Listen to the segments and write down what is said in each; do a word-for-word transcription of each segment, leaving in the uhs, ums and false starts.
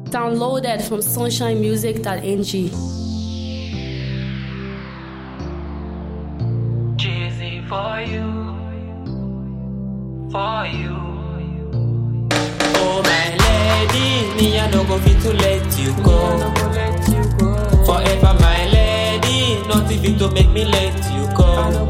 Downloaded from sunshine music dot n g. Cheesy for you, for you. Oh my lady, me I no go fit to let you go. Forever my lady, nothing fit to make me let you go.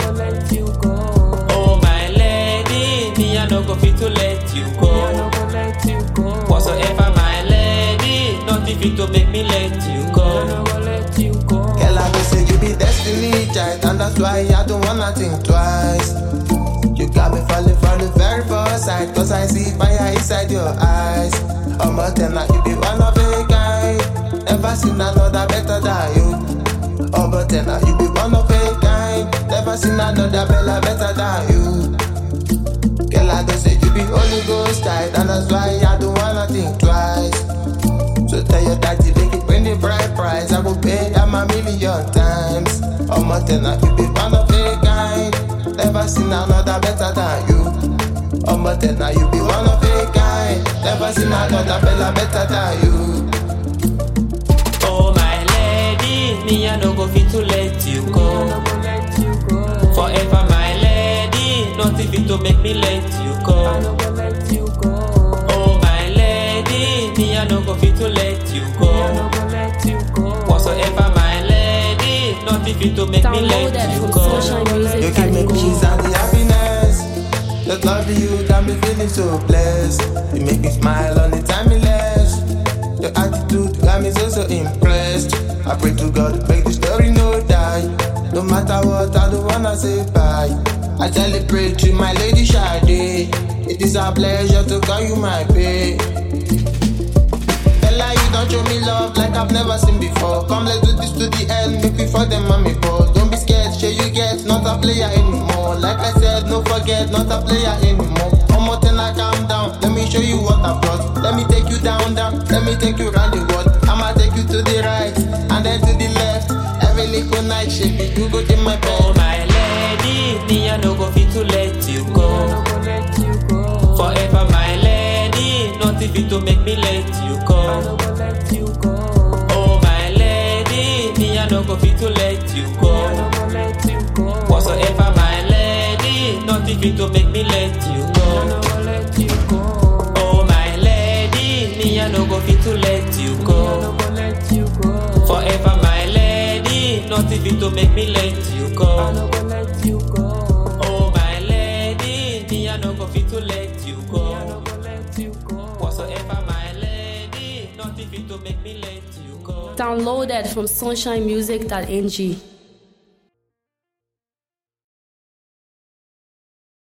Oh my lady, me I no go fit to let you go. Whatsoever my lady, nothing fit to make me let you go. Girl, I will say you be destiny child, and that's why I don't wanna think twice. You got me falling from the very first sight, cause I see fire inside your eyes. Oh, but then now you be one of a kind. Never seen another better than you. Oh, but then now you be one of a kind. Never seen another bella better than you. Girl, I don't say you be Holy Ghost child, and that's why I don't wanna think twice. So tell your daddy, make it bring the bright price. I will pay them a million times. Oh, but then now you be one of a kind. Never seen another better than you. Oh, but then now you be one of a kind. Never seen another bella better than you. Oh my lady, me I no go fit to let you go. Forever my lady, nothing fit to make me let you go. Oh my lady, me I no go fit to let you go. Whatsoever my lady, nothing fit to make me let Downloaded you from go. sunshine music You dot give me n g. peace and the happiness. The love of you got me feeling so blessed. You make me smile on the timeless. Your attitude got me so so impressed. I pray to God make the story no die. No matter what, I don't wanna say bye. I celebrate you, my lady Sade. It is a pleasure to call you my babe. Ella, you don't show me love like I've never seen before. Come, let's do this to the end, make before them mommy pause. Don't be scared, sure you get, not a player anymore. Like I said, no forget, not a player anymore. One more thing, I calm down, let me show you what I've got. Let me take you down, down, let me take you round the world. I'ma take you to the right, and then to the left. Every little night, shape it, you go to my Oh bed. my lady, me I no go fit to let you go. Forever my lady, nothing fit to make me let you go. Oh my lady, me I no go fit to let you go. Whatsoever my lady, nothing fit to make me let you go. Oh my lady, me I no go fit to let you go. Forever my lady, nothing fit to make me let you go. Oh my lady, me I no go fit to let you go. Whatsoever my lady, nothing fit to make me let you go. Downloaded from sunshine music dot n g.